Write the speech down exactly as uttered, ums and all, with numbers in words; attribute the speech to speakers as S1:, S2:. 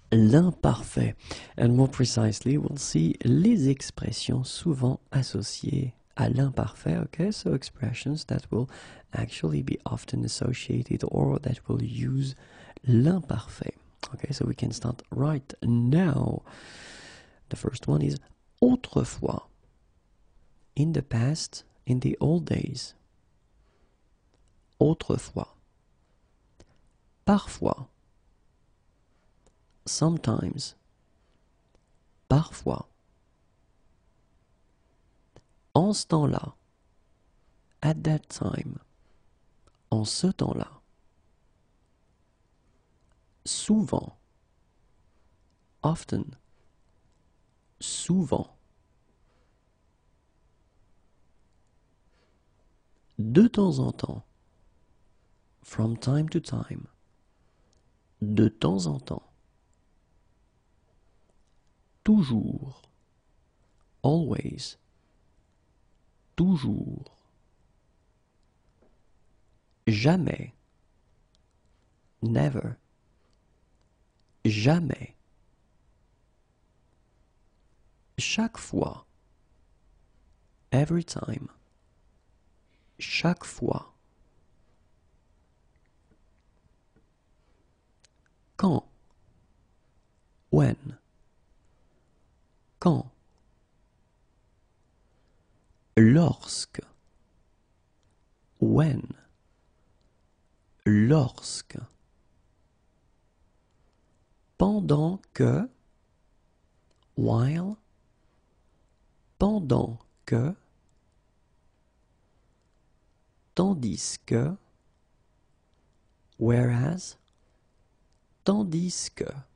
S1: l'imparfait. And more precisely, we'll see les expressions souvent associées à l'imparfait. Okay, so expressions that will actually be often associated or that will use l'imparfait. Okay, so we can start right now. The first one is autrefois. In the past, in the old days. Autrefois. Parfois. Sometimes. Parfois. En ce temps-là. At that time. En ce temps-là. Souvent. Often. Souvent. De temps en temps. From time to time. De temps en temps. Toujours. Always. Toujours. Jamais. Never. Jamais. Chaque fois. Every time. Chaque fois. Quand. When. Quand. Lorsque. When. Lorsque. Pendant que. While. Pendant que. Tandis que. Whereas. Tandis que.